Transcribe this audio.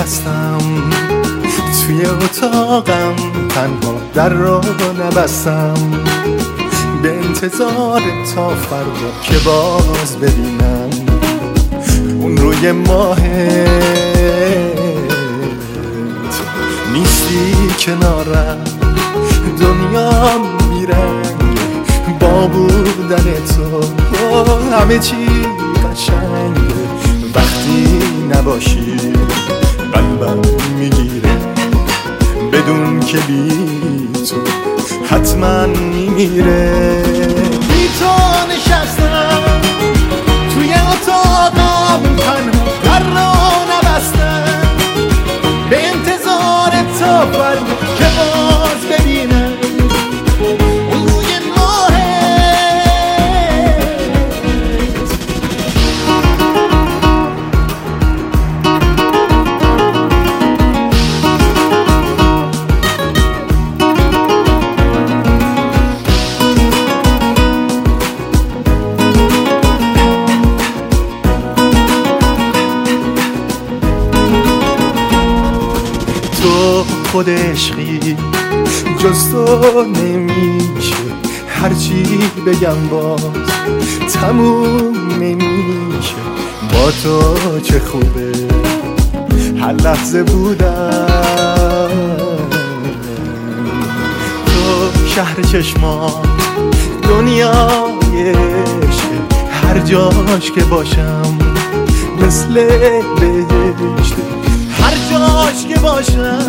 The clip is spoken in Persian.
نشستم توی اتاقم تنها در را نبستم به انتظار تا فردا که باز ببینم اون روی ماهت نیستی کنارم دنیا بیرنگ با بودن تو همه چی قشنگه وقتی نباشی قلبم میگیره بدون که بی تو حتما میمیره بی تو نشستم توی اتاقم تنها در را نبستم به انتظار تا فردا که باز ببینم اون روی ماهت تو خود عشقی جز تو نمیشه هرچی بگم باز تموم نمیشه با تو چه خوبه هر لحظه بودم تو شهر چشمات دنیایشه هر جاش که باشم مثل بهشت هر جاش که باشم